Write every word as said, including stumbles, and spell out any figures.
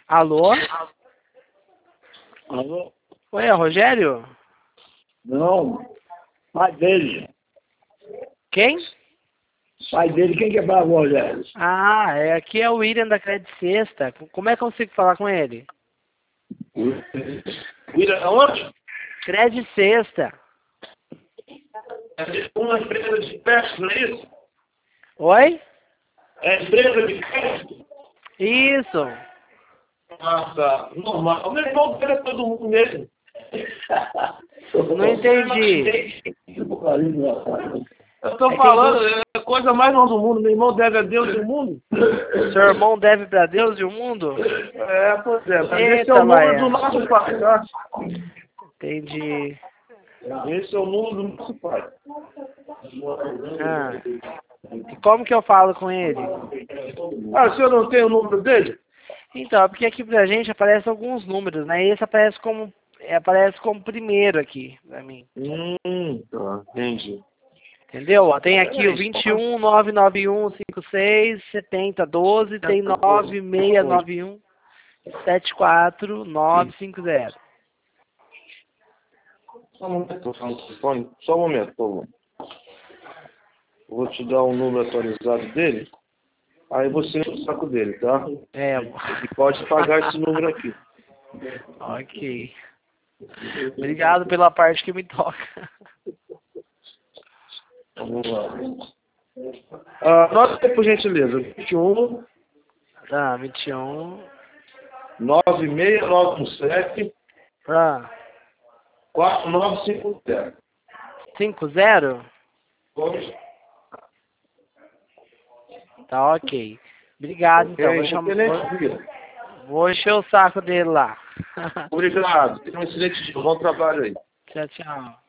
Alô? Alô? Oi, é o Rogério? Não, pai dele. Quem? Pai dele, quem que é bravo, Rogério? Ah, é, aqui é o William da Credit Sexta. Como é que eu consigo falar com ele? Vira aonde? Credit Sexta. É uma empresa de crédito, não é isso? Oi? É empresa de crédito? Isso. Ah, tá. Normal. O meu irmão pega todo mundo mesmo. Não entendi. Eu tô É quem falando, busca... é a coisa mais normal do mundo. Meu irmão deve a Deus e o mundo. Seu irmão deve pra Deus e o mundo? É, pois é. Mas esse é Eita, o número do Laia. nosso pai, tá? Entendi. Esse é o número do nosso pai. Ah. E como que eu falo com ele? Ah, o senhor não tem o número dele? Então, é porque aqui pra gente aparece alguns números, né? E esse aparece como, é, aparece como primeiro aqui pra mim. Hum, tá, entendi. Entendeu? Ó, tem aqui o Peraí, vinte e um, nove nove um, cinco seis, setenta, doze, tem nove seis nove um, sete quatro nove cinco zero. Só um momento, tô falando no telefone. Só um momento, por favor. Eu vou te dar o número atualizado dele. Aí você enche o saco dele, tá? É. E pode pagar esse número aqui. Ok. Obrigado pela parte que me toca. Vamos lá. Ah, nota por gentileza. vinte e um, Tá, vinte e um. nove seis nove um sete, Ah, quatro nove cinco zero. cinco zero? Ok, Tá, ok. Obrigado, então. Vou chamar. excelente dia. Vou encher o saco dele lá. Obrigado. Tenha um excelente dia. Bom trabalho aí. Tchau, tchau.